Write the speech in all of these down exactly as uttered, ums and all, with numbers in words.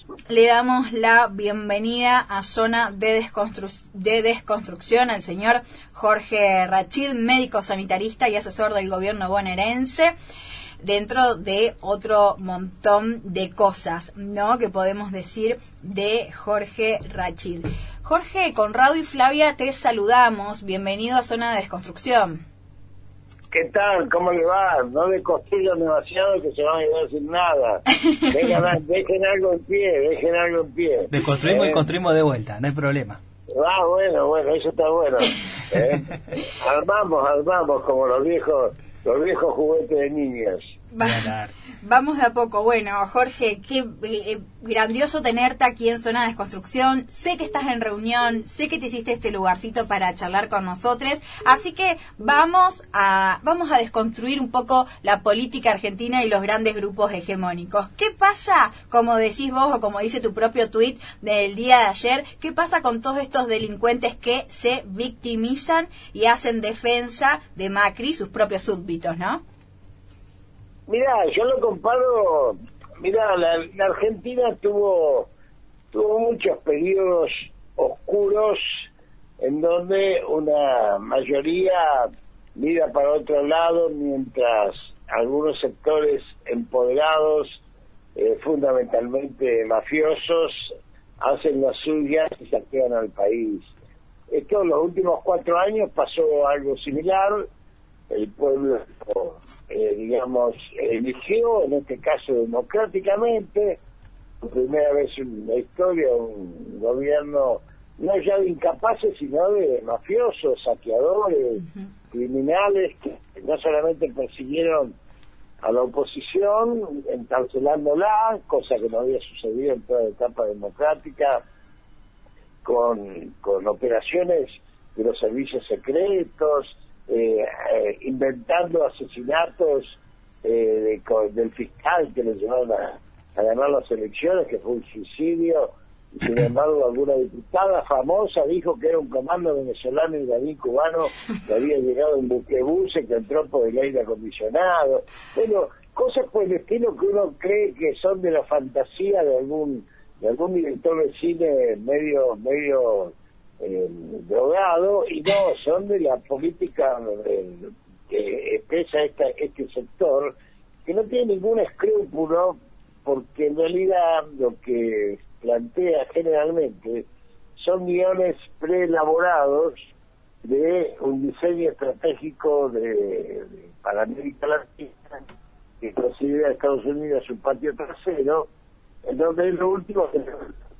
le damos la bienvenida a Zona de, Desconstru- de Desconstrucción al señor Jorge Rachid, médico sanitarista y asesor del gobierno bonaerense, dentro de otro montón de cosas, ¿no?, que podemos decir de Jorge Rachid. Jorge, Conrado y Flavia, te saludamos. Bienvenido a Zona de Desconstrucción. ¿Qué tal? ¿Cómo le va? No deconstruyan demasiado que se van a quedar sin nada. Dejen, dejen algo en pie, dejen algo en pie. Deconstruimos ¿Eh? y construimos de vuelta, no hay problema. Ah, bueno, bueno, eso está bueno. ¿Eh? Armamos, armamos como los viejos, los viejos juguetes de niños. Va, vamos de a poco. Bueno, Jorge, qué eh, grandioso tenerte aquí en Zona de Desconstrucción. Sé que estás en reunión, sé que te hiciste este lugarcito para charlar con nosotros, así que vamos a vamos a desconstruir un poco la política argentina y los grandes grupos hegemónicos. ¿Qué pasa, como decís vos o como dice tu propio tuit del día de ayer, qué pasa con todos estos delincuentes que se victimizan y hacen defensa de Macri, sus propios súbditos, ¿no? Mira, yo lo comparo, mira, la, la Argentina tuvo tuvo muchos periodos oscuros en donde una mayoría mira para otro lado mientras algunos sectores empoderados, eh, fundamentalmente mafiosos, hacen las suyas y saquean al país. Esto en los últimos cuatro años pasó algo similar. El pueblo, eh, digamos, eligió, en este caso democráticamente, por primera vez en la historia, un gobierno no ya de incapaces, sino de mafiosos, saqueadores, uh-huh. criminales, que no solamente persiguieron a la oposición, encarcelándola, cosa que no había sucedido en toda la etapa democrática, con, con operaciones de los servicios secretos, Eh, eh, inventando asesinatos eh, de, con, del fiscal que le llevaron a, a ganar las elecciones, que fue un suicidio, y sin embargo alguna diputada famosa dijo que era un comando venezolano y iraní cubano que había llegado en buquebús, que entró por el aire acondicionado. Bueno, cosas por el estilo que uno cree que son de la fantasía de algún de algún director de cine medio medio Eh, drogado, y no, son de la política eh, que expresa esta, este sector, que no tiene ningún escrúpulo, porque en realidad lo que plantea generalmente son guiones preelaborados de un diseño estratégico de, de para América Latina, que considera a Estados Unidos su patio trasero, en donde es lo último que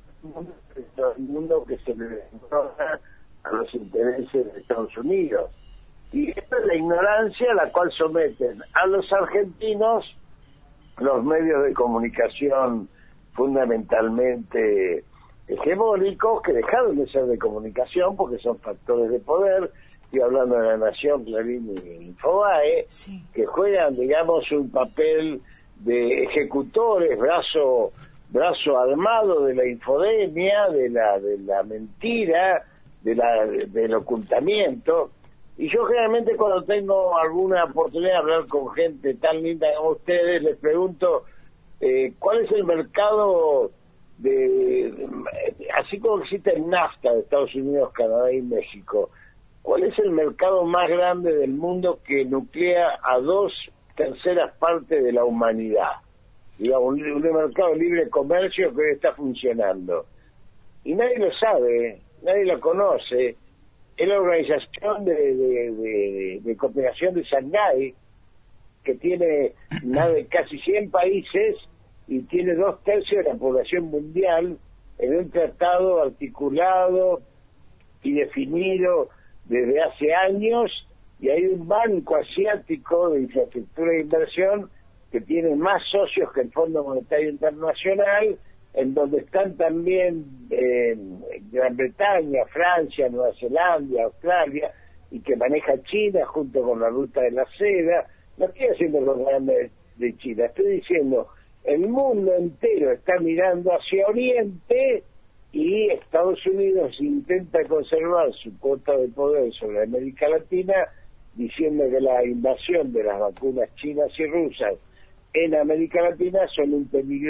el mundo que se le ignora a los intereses de Estados Unidos. Y esta es la ignorancia a la cual someten a los argentinos los medios de comunicación fundamentalmente hegemónicos, que dejaron de ser de comunicación porque son factores de poder. Estoy hablando de La Nación, Clarín y Infobae, sí, que juegan, digamos, un papel de ejecutores, brazo brazo armado de la infodemia, de la de la mentira, de la del ocultamiento. Y yo generalmente cuando tengo alguna oportunidad de hablar con gente tan linda como ustedes, les pregunto eh, cuál es el mercado de, así como existe el NAFTA de Estados Unidos, Canadá y México, ¿cuál es el mercado más grande del mundo que nuclea a dos terceras partes de la humanidad? Digamos, un, un mercado libre de comercio que hoy está funcionando. Y nadie lo sabe, nadie lo conoce. Es la Organización de, de, de, de Cooperación de Shanghái, que tiene más de casi cien países y tiene dos tercios de la población mundial en un tratado articulado y definido desde hace años, y hay un banco asiático de infraestructura e inversión que tiene más socios que el Fondo Monetario Internacional, en donde están también eh, Gran Bretaña, Francia, Nueva Zelanda, Australia, y que maneja China junto con la Ruta de la Seda. No estoy haciendo propaganda de, de China, estoy diciendo, el mundo entero está mirando hacia Oriente y Estados Unidos intenta conservar su cuota de poder sobre América Latina, diciendo que la invasión de las vacunas chinas y rusas en América Latina son un peligro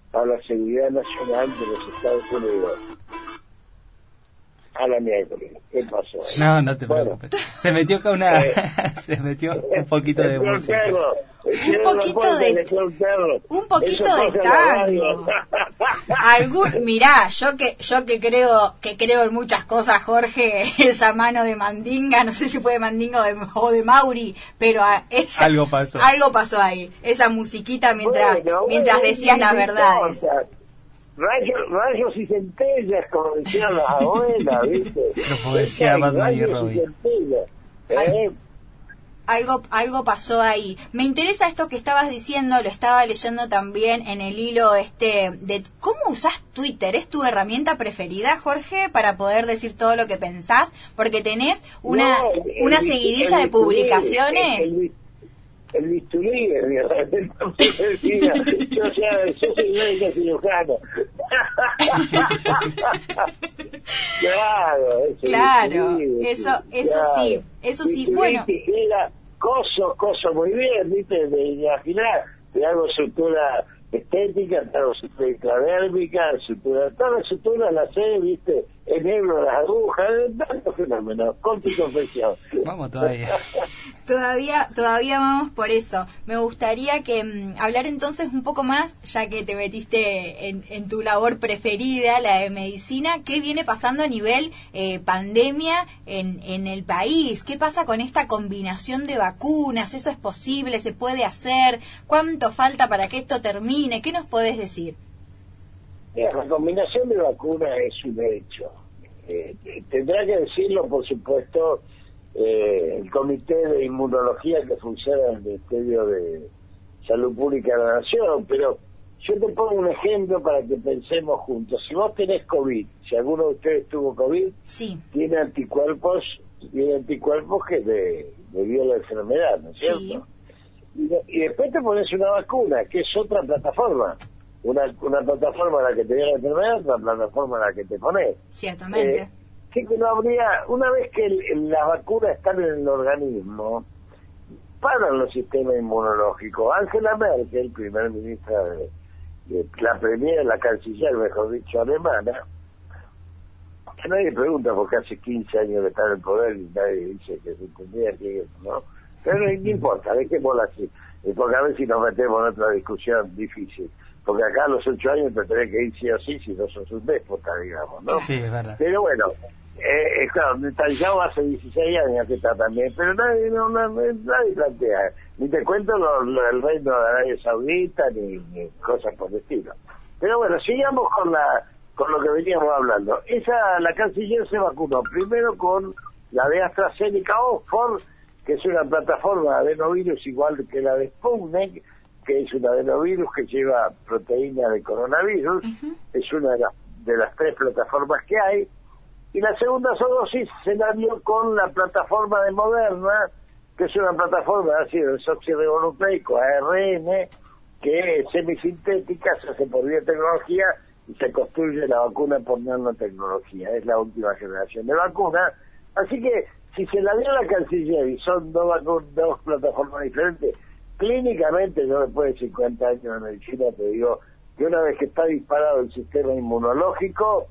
a la seguridad nacional de los Estados Unidos. A la miércoles. ¿Qué pasó? No, no te bueno, preocupes. Se metió con una... Eh, se metió un poquito de música. Un poquito de... Un poquito de tango. Algún, mirá, yo que yo que creo que creo en muchas cosas, Jorge, esa mano de Mandinga, no sé si fue de Mandinga o de, o de Mauri, pero a esa, algo pasó. Algo pasó ahí. Esa musiquita mientras bueno, mientras bueno, decías las verdades. Rayos, rayos y centellas, como decían las abuelas, ¿viste? Como decía Batman y Robin. ¿Eh? Algo, algo pasó ahí. Me interesa esto que estabas diciendo, lo estaba leyendo también en el hilo este de cómo usás Twitter. ¿Es tu herramienta preferida, Jorge, para poder decir todo lo que pensás? Porque tenés una, no, el, una el, seguidilla el, de publicaciones. El, el, el bisturí, decía, yo, o sea, yo soy médico cirujano. Claro, eso, claro, bisturí, eso, eso claro. sí, eso sí, bisturí, bueno. Tijera, coso, coso muy bien, viste, de imaginar, te hago sutura estética, te hago sutura intradérmica, sutura, todas las suturas las sé, viste, enhebro las agujas, tantos fenómenos, con tu confesión. Vamos todavía. Todavía, todavía vamos por eso. Me gustaría que um, hablar entonces un poco más, ya que te metiste en, en tu labor preferida, la de medicina, ¿qué viene pasando a nivel eh, pandemia en, en el país? ¿Qué pasa con esta combinación de vacunas? ¿Eso es posible? ¿Se puede hacer? ¿Cuánto falta para que esto termine? ¿Qué nos podés decir? Mira, la combinación de vacunas es un hecho. Eh, tendrá que decirlo, por supuesto, eh, el Comité de Inmunología que funciona en el Ministerio de Salud Pública de la Nación, pero yo te pongo un ejemplo para que pensemos juntos. Si vos tenés COVID, si alguno de ustedes tuvo COVID, sí. tiene anticuerpos, tiene anticuerpos que le debió la enfermedad, ¿no es cierto? Sí. Y, y después te pones una vacuna, que es otra plataforma. Una, una plataforma a la que te dio la enfermedad, otra plataforma a la que te pones. Ciertamente. Eh, sí que no habría, una vez que el, el, las vacunas están en el organismo, paran los sistemas inmunológicos. Angela Merkel, primer ministra de, de la premier, la canciller, mejor dicho, alemana, que nadie pregunta porque hace quince años que está en el poder y nadie dice que se entendía que no. Pero no, no importa, dejémosla así, porque a ver si nos metemos en otra discusión difícil. Porque acá a los ocho años te tenés que ir sí o sí, si no sos un déspota, digamos, ¿no? Sí, es verdad. Pero bueno, eh, claro, Netanyahu hace dieciséis años que está también, pero nadie, no, no, nadie plantea, ni te cuento lo, lo, el reino de Arabia Saudita, ni, ni cosas por el estilo. Pero bueno, sigamos con la con lo que veníamos hablando. Esa, la canciller se vacunó primero con la de AstraZeneca Oxford, que es una plataforma de adenovirus igual que la de Sputnik, que es un adenovirus que lleva proteína de coronavirus, uh-huh. Es una de las, de las tres plataformas que hay, y la segunda dosis se la dio con la plataforma de Moderna, que es una plataforma de ácido desoxirribonucleico, A R N, que es semisintética, se hace por biotecnología y se construye la vacuna por nanotecnología, es la última generación de vacuna, así que si se la dio a la canciller y son dos, vacu- dos plataformas diferentes, clínicamente, yo después de cincuenta años de medicina te digo que una vez que está disparado el sistema inmunológico,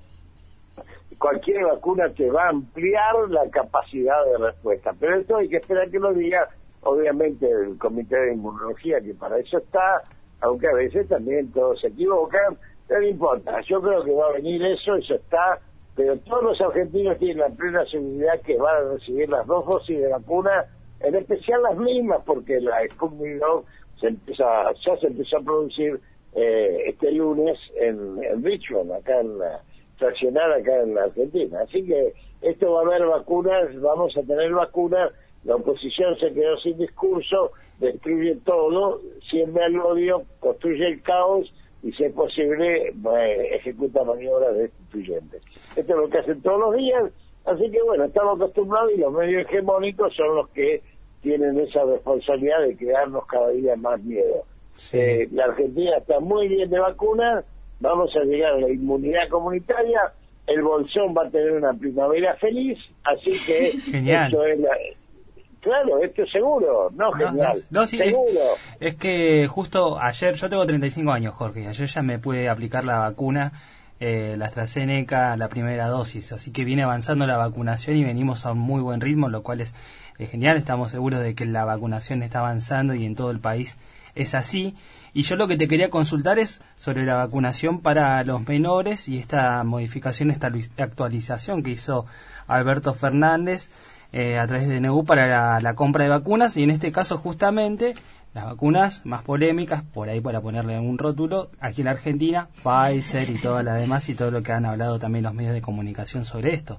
cualquier vacuna te va a ampliar la capacidad de respuesta. Pero esto hay que esperar que lo diga, obviamente, el Comité de Inmunología, que para eso está, aunque a veces también todos se equivocan, pero no importa. Yo creo que va a venir eso, eso está, pero todos los argentinos tienen la plena seguridad que van a recibir las dos dosis de vacuna, en especial las mismas, porque la Sputnik dos se empieza, ya se empezó a producir eh, este lunes en, en Richmond, acá en la, fraccionada acá en la Argentina. Así que esto va a haber vacunas, vamos a tener vacunas, la oposición se quedó sin discurso, destruye todo, siembra el odio, construye el caos y si es posible eh, ejecuta maniobras destituyentes. Esto es lo que hacen todos los días. Así que bueno, estamos acostumbrados y los medios hegemónicos son los que tienen esa responsabilidad de crearnos cada día más miedo. Sí. Eh, la Argentina está muy bien de vacunas, vamos a llegar a la inmunidad comunitaria, el Bolsón va a tener una primavera feliz, así que Genial. Esto es la, claro, esto es seguro, no, No, genial, no, no, sí, seguro. Es, es que justo ayer, yo tengo treinta y cinco años, Jorge, y ayer ya me pude aplicar la vacuna, eh, la AstraZeneca, la primera dosis, así que viene avanzando la vacunación y venimos a un muy buen ritmo, lo cual es, es genial, estamos seguros de que la vacunación está avanzando y en todo el país es así. Y yo lo que te quería consultar es sobre la vacunación para los menores y esta modificación, esta actualización que hizo Alberto Fernández eh, a través de D N U para la, la compra de vacunas, y en este caso justamente las vacunas más polémicas, por ahí para ponerle un rótulo, aquí en la Argentina, Pfizer y todas las demás, y todo lo que han hablado también los medios de comunicación sobre esto.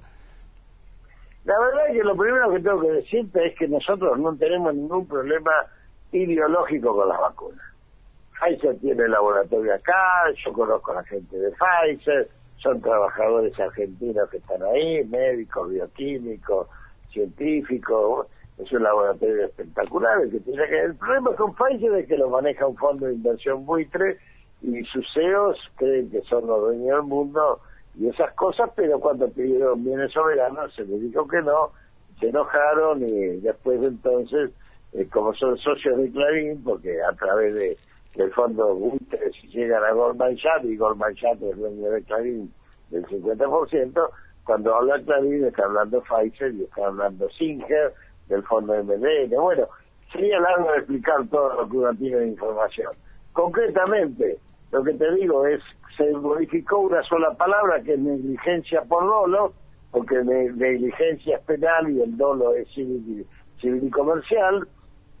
La verdad es que lo primero que tengo que decirte es que nosotros no tenemos ningún problema ideológico con las vacunas. Pfizer tiene el laboratorio acá, yo conozco a la gente de Pfizer, son trabajadores argentinos que están ahí, médicos, bioquímicos, científicos, es un laboratorio espectacular. El que tiene que el problema con Pfizer es que lo maneja un fondo de inversión buitre y sus C E Os creen que son los dueños del mundo y esas cosas, pero cuando pidieron bienes soberanos se les dijo que no, se enojaron y después de entonces, eh, como son socios de Clarín, porque a través de del fondo buitre si llegan a Goldman Sachs, y Goldman Sachs es dueño de Clarín del cincuenta por ciento, cuando habla Clarín está hablando Pfizer y está hablando Singer del fondo M D N. Bueno, sería largo de explicar todo lo que uno tiene de información. Concretamente, lo que te digo es, se modificó una sola palabra que es negligencia por dolo, porque ne negligencia es penal y el dolo es civil, civil y comercial.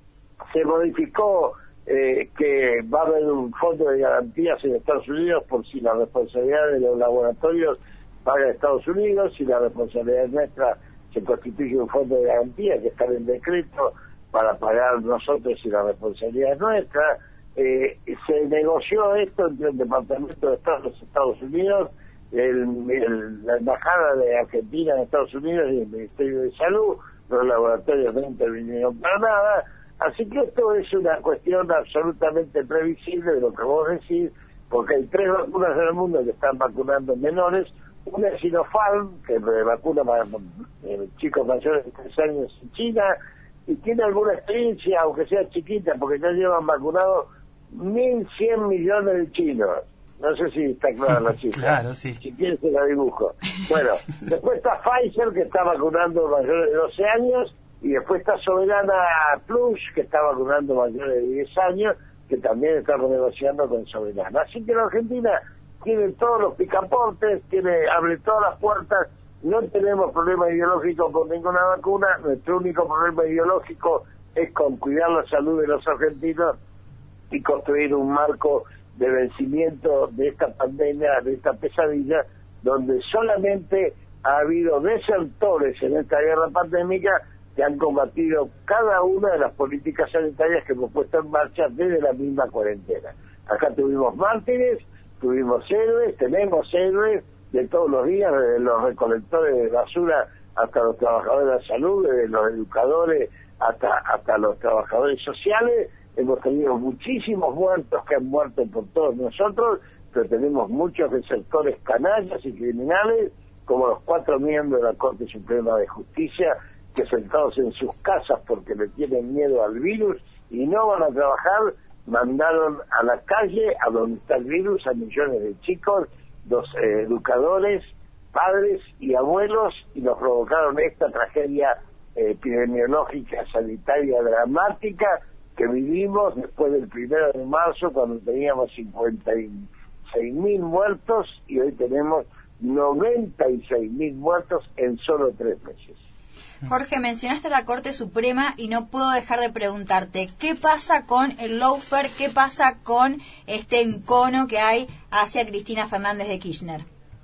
Se modificó eh, que va a haber un fondo de garantías en Estados Unidos por si la responsabilidad de los laboratorios paga Estados Unidos, si la responsabilidad nuestra se constituye un fondo de garantía que está en el decreto para pagar nosotros si la responsabilidad es nuestra. Eh, se negoció esto entre el Departamento de Estado de los Estados Unidos, el, el, la Embajada de Argentina en Estados Unidos y el Ministerio de Salud. Los laboratorios no intervinieron para nada, así que esto es una cuestión absolutamente previsible de lo que vos decís, porque hay tres vacunas en el mundo que están vacunando menores. Una es Sinopharm, que vacuna para eh, chicos mayores de tres años en China, y tiene alguna experiencia, aunque sea chiquita, porque ya llevan vacunados mil cien millones de chinos. No sé si está clara la cifra. Claro, sí. Si quieres te la dibujo. Bueno, después está Pfizer, que está vacunando mayores de doce años, y después está Soberana Plus, que está vacunando mayores de diez años, que también está negociando con Soberana. Así que la Argentina tiene todos los picaportes, tiene, abre todas las puertas, no tenemos problema ideológico con ninguna vacuna, nuestro único problema ideológico es con cuidar la salud de los argentinos y construir un marco de vencimiento de esta pandemia, de esta pesadilla, donde solamente ha habido desertores en esta guerra pandémica que han combatido cada una de las políticas sanitarias que hemos puesto en marcha desde la misma cuarentena. Acá tuvimos mártires, tuvimos héroes, tenemos héroes de todos los días, desde los recolectores de basura hasta los trabajadores de la salud, desde los educadores hasta, hasta los trabajadores sociales. Hemos tenido muchísimos muertos que han muerto por todos nosotros, pero tenemos muchos desertores canallas y criminales, como los cuatro miembros de la Corte Suprema de Justicia, que sentados en sus casas porque le tienen miedo al virus y no van a trabajar, mandaron a la calle, a donde está el virus, a millones de chicos, los eh, educadores, padres y abuelos, y nos provocaron esta tragedia eh, epidemiológica, sanitaria, dramática, que vivimos después del primero de marzo, cuando teníamos cincuenta y seis mil muertos, y hoy tenemos noventa y seis mil muertos en solo tres meses. Jorge, mencionaste la Corte Suprema y no puedo dejar de preguntarte, ¿qué pasa con el lawfare? ¿Qué pasa con este encono que hay hacia Cristina Fernández de Kirchner?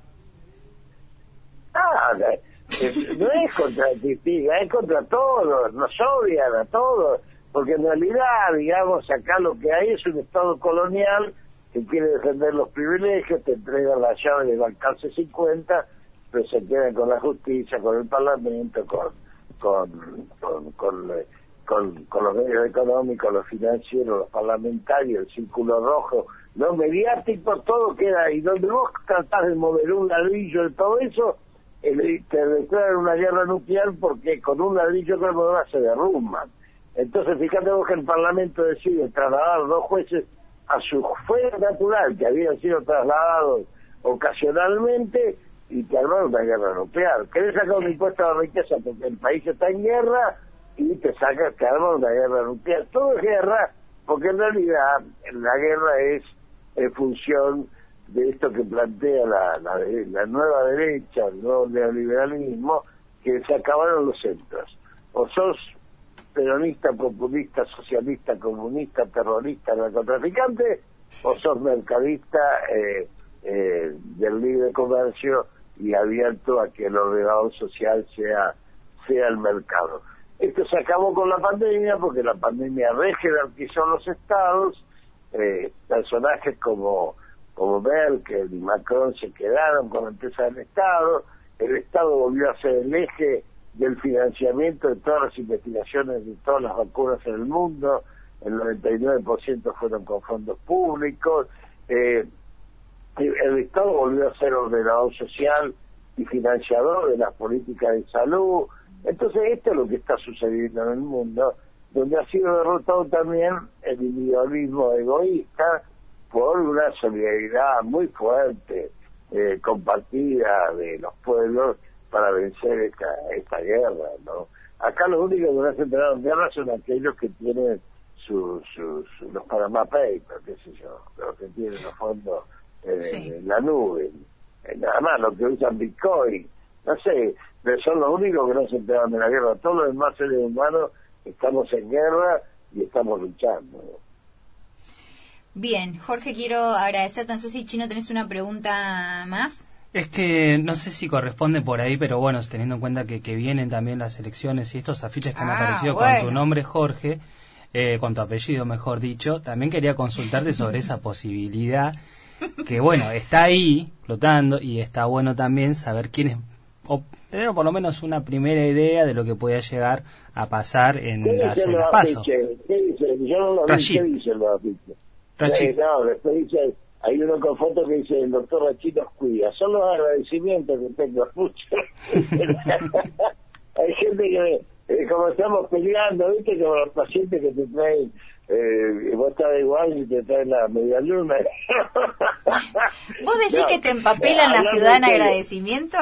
Ah, eh, no es contra Cristina, es contra todos, nos odian a todos, porque en realidad, digamos, acá lo que hay es un Estado colonial que quiere defender los privilegios, te entregan la llave de bancarse cincuenta, pero se quedan con la justicia, con el Parlamento, con con con, con, con, con los medios económicos, los financieros, los parlamentarios, el círculo rojo, los mediáticos, todo queda ahí. Donde vos tratás de mover un ladrillo de todo eso, el, te declaran una guerra nuclear porque con un ladrillo que no se derrumban. Entonces, fíjate vos que el Parlamento decide trasladar dos jueces a su fuero natural, que habían sido trasladados ocasionalmente, y te armaron una guerra nuclear. ¿Querés sacar un impuesto a la riqueza porque el país está en guerra? Y te sacas, te arman una guerra nuclear. Todo es guerra, porque en realidad la guerra es en función de esto que plantea la, la, la nueva derecha, el nuevo neoliberalismo, que se acabaron los centros. O sos peronista, populista, socialista, comunista, terrorista, narcotraficante, o sos mercadista eh, eh, del libre comercio y abierto a que el ordenador social sea, sea el mercado. Esto se acabó con la pandemia porque la pandemia rejerarquizó los estados, eh, personajes como, como Merkel y Macron se quedaron con la empresa del Estado, el Estado volvió a ser el eje del financiamiento de todas las investigaciones de todas las vacunas en el mundo, el noventa y nueve por ciento fueron con fondos públicos, eh, el Estado volvió a ser ordenador social y financiador de las políticas de salud. Entonces esto es lo que está sucediendo en el mundo, donde ha sido derrotado también el individualismo egoísta por una solidaridad muy fuerte, eh, compartida de los pueblos para vencer esta, esta guerra, ¿no? Acá los únicos que no se enteraron en guerra son aquellos que tienen sus, sus, los Panama Papers, qué sé yo, los que tienen los fondos eh, sí. en la nube, eh, nada más, los que usan Bitcoin, no sé, pero son los únicos que no se enteraron de la guerra. Todos los demás seres humanos estamos en guerra y estamos luchando, ¿no? Bien, Jorge, quiero agradecerte. No sé si, Chino, tenés una pregunta más. Es que no sé si corresponde por ahí, pero bueno, teniendo en cuenta que, que vienen también las elecciones y estos afiches que han ah, aparecido bueno. con tu nombre, Jorge, eh, con tu apellido, mejor dicho, también quería consultarte sobre esa posibilidad que, bueno, está ahí flotando y está bueno también saber quiénes, o tener por lo menos una primera idea de lo que pueda llegar a pasar en las, en las PASO. ¿Qué dice? Yo no lo vi. ¿Qué dicen los afiches? Eh, no, después dice... Hay uno con foto que dice, el doctor Rachid nos cuida. Son los agradecimientos que tengo mucho. Hay gente que, eh, como estamos peleando, ¿viste? Como los pacientes que te traen, eh, vos estás igual y te traen la media luna. ¿Vos decís no, que te empapelan eh, la ciudad en agradecimiento?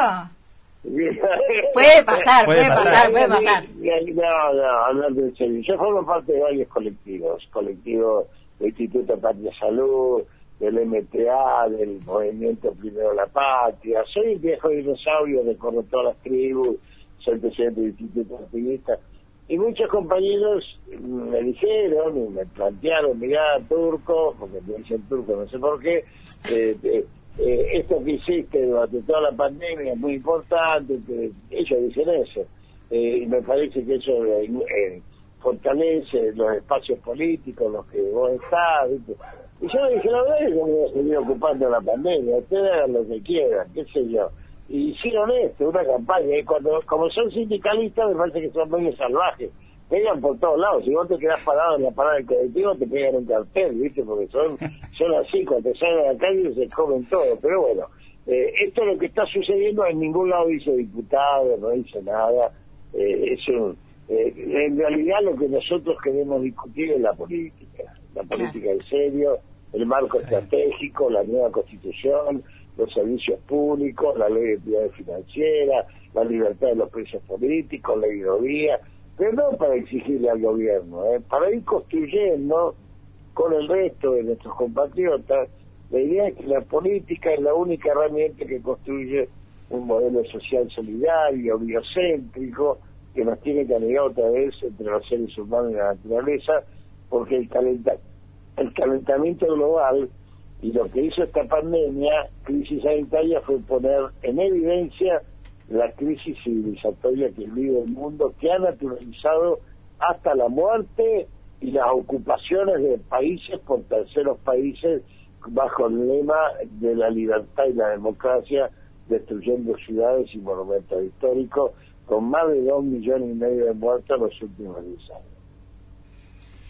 Puede pasar, puede, puede pasar, pasar, puede pasar. No, no, hablando en serio. Yo formo parte de varios colectivos. Colectivo del Instituto Patria Salud, del M T A, del Movimiento Primero la Patria. Soy un viejo dinosaurio, recorro todas las tribus, soy presidente del Instituto Activista. Y muchos compañeros me dijeron y me plantearon, mirá, Turco, porque me dicen Turco, no sé por qué, eh, eh, eh, esto que hiciste durante toda la pandemia es muy importante, que ellos dicen eso. Eh, y me parece que eso eh, eh, fortalece los espacios políticos en los que vos estás, ¿viste? Y yo le dije, la verdad es que me voy a seguir ocupando de la pandemia, ustedes hagan lo que quieran, qué sé yo. Y hicieron esto, una campaña, y cuando, como son sindicalistas, me parece que son medio salvajes, pegan por todos lados, si vos te quedás parado en la parada del colectivo, te pegan un cartel, ¿viste? Porque son, son así, cuando te salen a la calle se comen todo, pero bueno, eh, esto es lo que está sucediendo, en ningún lado dice diputado, no dice nada, eh, es un, eh, en realidad lo que nosotros queremos discutir es la política, la política en serio, el marco estratégico, la nueva constitución, los servicios públicos, la ley de entidades financieras, la libertad de los presos políticos, la hidrovía, pero no para exigirle al gobierno, ¿eh? Para ir construyendo con el resto de nuestros compatriotas. La idea es que la política es la única herramienta que construye un modelo social solidario, biocéntrico, que nos tiene que anigar otra vez entre los seres humanos y la naturaleza, porque el calentamiento el calentamiento global y lo que hizo esta pandemia, crisis sanitaria, fue poner en evidencia la crisis civilizatoria que vive el mundo, que ha naturalizado hasta la muerte y las ocupaciones de países por terceros países bajo el lema de la libertad y la democracia, destruyendo ciudades y monumentos históricos, con más de dos millones y medio de muertos en los últimos diez años.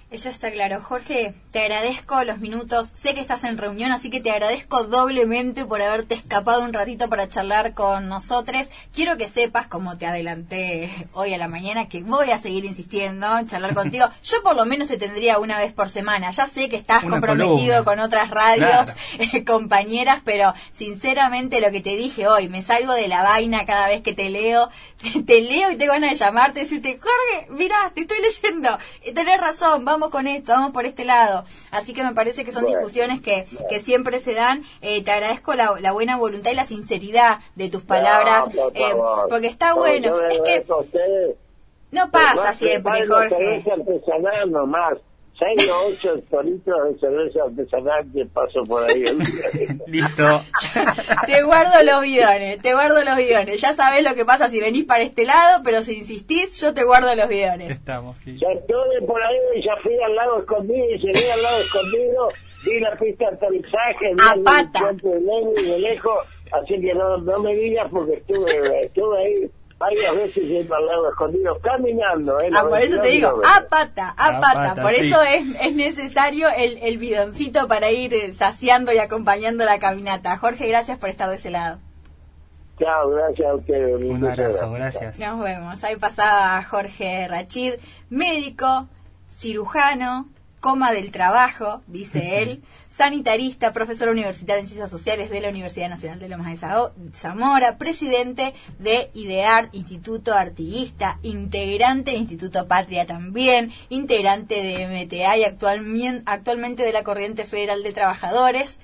Eso está claro. Jorge, te agradezco los minutos. Sé que estás en reunión, así que te agradezco doblemente por haberte escapado un ratito para charlar con nosotros. Quiero que sepas, como te adelanté hoy a la mañana, que voy a seguir insistiendo en charlar contigo. Yo por lo menos te tendría una vez por semana. Ya sé que estás una comprometido columna con otras radios, claro. eh, compañeras, pero sinceramente lo que te dije hoy, me salgo de la vaina cada vez que te leo. Te, te leo y tengo ganas de llamarte y decirte, Jorge, mirá, te estoy leyendo. Eh, tenés razón, vamos con esto, vamos por este lado. Así que me parece que son bueno, discusiones que, bueno. que siempre se dan. Eh, te agradezco la, la buena voluntad y la sinceridad de tus palabras, no, por eh, porque está no, bueno. Es que no pasa siempre, Jorge. Cerveza artesanal nomás. seis o ocho litros de cerveza artesanal que paso por ahí. Listo. Te guardo los bidones, te guardo los bidones. Ya sabés lo que pasa si venís para este lado, pero si insistís, yo te guardo los bidones. Estamos, sí. Ya estuve por ahí y ya fui al lado escondido y llegué al lado escondido, vi la pista de aterrizaje, vi a pata. De, lejos, de lejos, así que no, no me digas porque estuve, estuve ahí varias veces yendo al lado escondido, caminando. ¿eh? Ah, por eso te digo, a pata, a, a pata. pata. Por sí. eso es, es necesario el, el bidoncito para ir eh, saciando y acompañando la caminata. Jorge, gracias por estar de ese lado. Chao, gracias a ustedes. Un abrazo, gracias. Nos vemos. Ahí pasaba Jorge Rachid, médico, cirujano, coma del trabajo, dice él, sanitarista, profesor universitario en Ciencias Sociales de la Universidad Nacional de Lomas de Zamora, presidente de IDEART, Instituto Artiguista, integrante de Instituto Patria también, integrante de M T A y actualmente, actualmente de la Corriente Federal de Trabajadores.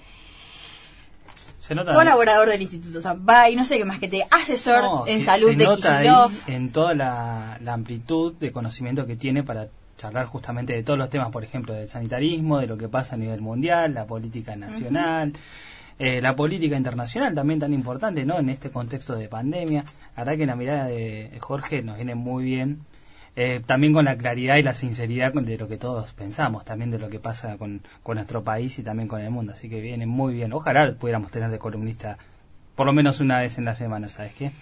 Se nota colaborador del Instituto Zambay, no sé qué más que te asesor no, en salud se de nota Kicillof. Ahí en toda la, la amplitud de conocimiento que tiene para charlar justamente de todos los temas, por ejemplo, del sanitarismo, de lo que pasa a nivel mundial, la política nacional, uh-huh. eh, la política internacional también tan importante, ¿no? En este contexto de pandemia. La verdad que la mirada de Jorge nos viene muy bien, eh, también con la claridad y la sinceridad de lo que todos pensamos, también de lo que pasa con, con nuestro país y también con el mundo. Así que viene muy bien. Ojalá pudiéramos tener de columnista por lo menos una vez en la semana, ¿sabes qué?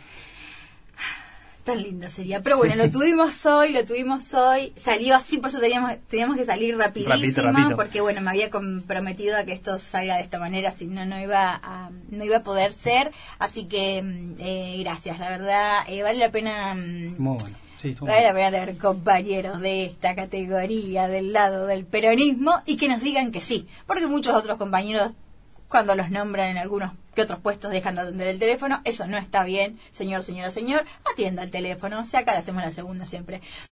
Tan lindo sería, pero bueno, sí. lo tuvimos hoy, lo tuvimos hoy, salió así, por eso teníamos teníamos que salir rapidísimo, rapidito, rapidito. porque bueno, me había comprometido a que esto salga de esta manera, si no, no iba a, no iba a poder ser, así que eh, gracias, la verdad, eh, vale la pena, muy bueno. Sí, vale la pena tener compañeros de esta categoría del lado del peronismo y que nos digan que sí, porque muchos otros compañeros cuando los nombran en algunos que otros puestos dejan de atender el teléfono, eso no está bien, señor, señora, señor, atienda el teléfono, si acá le hacemos la segunda siempre.